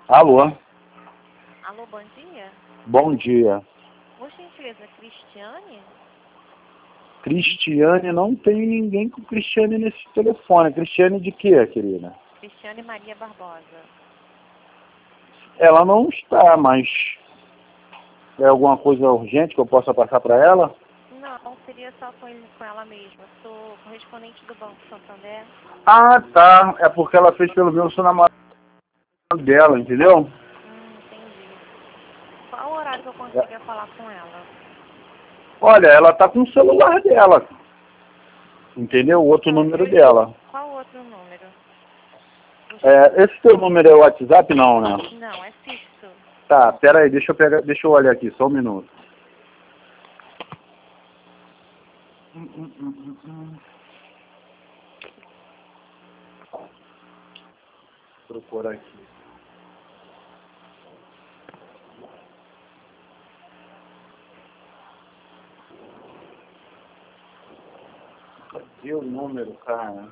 Alô? Alô, bom dia. Bom dia. Por gentileza, Cristiane? Cristiane, não tem ninguém com Cristiane nesse telefone. Cristiane de quê, querida? Cristiane Maria Barbosa. Ela não está, mas é alguma coisa urgente que eu possa passar para ela? Não, seria só com ela mesma. Sou correspondente do Banco Santander. Ah, tá. É porque ela fez pelo meu namorado dela, entendeu? Entendi. Qual o horário que eu É. consiga falar com ela? Olha, ela tá com o celular dela. Entendeu? O outro número dela. Qual outro número? Esse teu número é o WhatsApp, não, né? Não, é fixo. Tá, pera aí, deixa eu olhar aqui, só um minuto. Vou procurar aqui. Cadê o número, cara?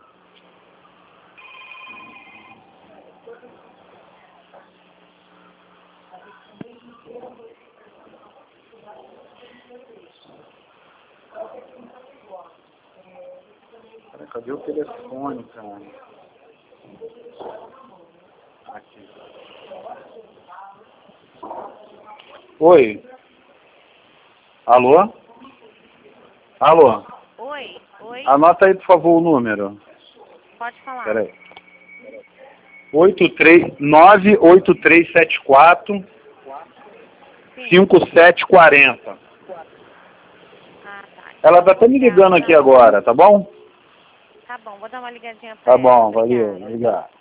Cara, cadê o telefone, cara? Aqui. Oi? Alô? Alô? Oi? Anota aí, por favor, o número. Pode falar. Pera aí. 98374 5740. Ah, tá. Ela tá até me ligando aqui agora, tá bom? Tá bom, vou dar uma ligadinha pra Tá ela. bom, valeu, Obrigada. obrigado.